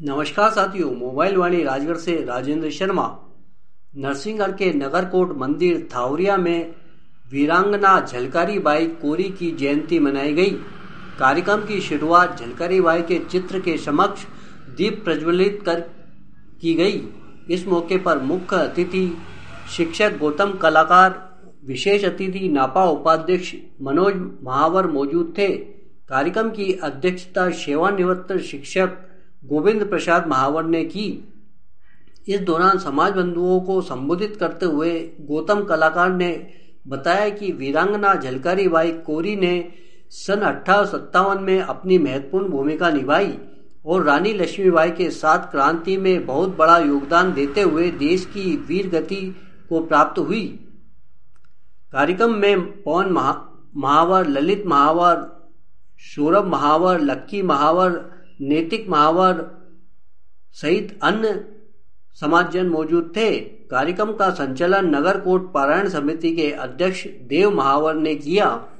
नमस्कार साथियों, मोबाइल वाणी राजगढ़ से राजेंद्र शर्मा। नरसिंहगढ़ के नगरकोट मंदिर थावरिया में वीरांगना झलकारी बाई कोरी की जयंती मनाई गई। कार्यक्रम की शुरुआत झलकारी बाई के चित्र के समक्ष दीप प्रज्वलित कर की गई। इस मौके पर मुख्य अतिथि शिक्षक गौतम कलाकार, विशेष अतिथि नापा उपाध्यक्ष मनोज महावर मौजूद थे। कार्यक्रम की अध्यक्षता सेवानिवृत्त शिक्षक गोविंद प्रसाद महावर ने की। इस दौरान समाज बंधुओं को संबोधित करते हुए गौतम कलाकार ने बताया कि वीरांगना झलकारी बाई कोरी ने सन 1857 में अपनी महत्वपूर्ण भूमिका निभाई और रानी लक्ष्मीबाई के साथ क्रांति में बहुत बड़ा योगदान देते हुए देश की वीर गति को प्राप्त हुई। कार्यक्रम में पवन महावर, ललित महावर, सौरभ महावर, लक्की महावर, नैतिक महावर सहित अन्य समाजजन मौजूद थे। कार्यक्रम का संचालन नगरकोट पारायण समिति के अध्यक्ष देव महावर ने किया।